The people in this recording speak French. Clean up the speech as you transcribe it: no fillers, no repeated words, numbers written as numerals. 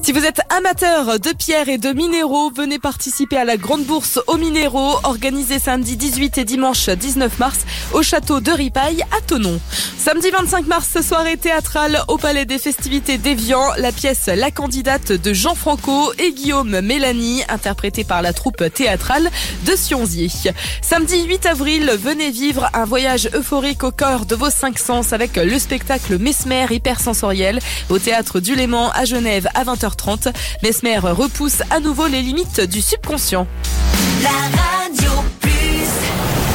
Si vous êtes amateur de pierres et de minéraux, venez participer à la grande bourse aux minéraux organisée samedi 18 et dimanche 19 mars au château de Ripaille à Thonon. Samedi 25 mars, soirée théâtrale au Palais des Festivités d'Évian. La pièce La Candidate de Jean Franco et Guillaume Mélanie, interprétée par la troupe théâtrale de Sionzier. Samedi 8 avril, venez vivre un voyage euphorique au cœur de vos 5 sens avec le spectacle Mesmer hypersensoriel au Théâtre du Léman à Genève à 20h30. Mesmer repousse à nouveau les limites du subconscient.